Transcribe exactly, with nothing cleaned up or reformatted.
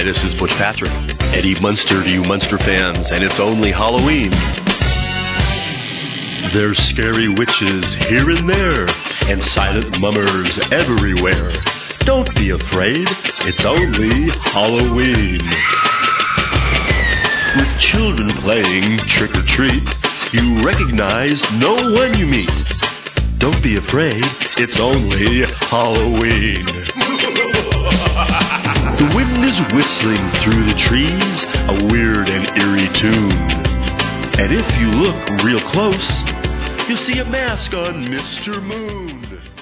this is Butch Patrick, Eddie Munster to you Munster fans, and it's only Halloween. There's scary witches here and there, and silent mummers everywhere. Don't be afraid, it's only Halloween. With children playing trick-or-treat, you recognize no one you meet. Don't be afraid, it's only Halloween. The wind is whistling through the trees, a weird and eerie tune. And if you look real close, you'll see a mask on Mister Moon.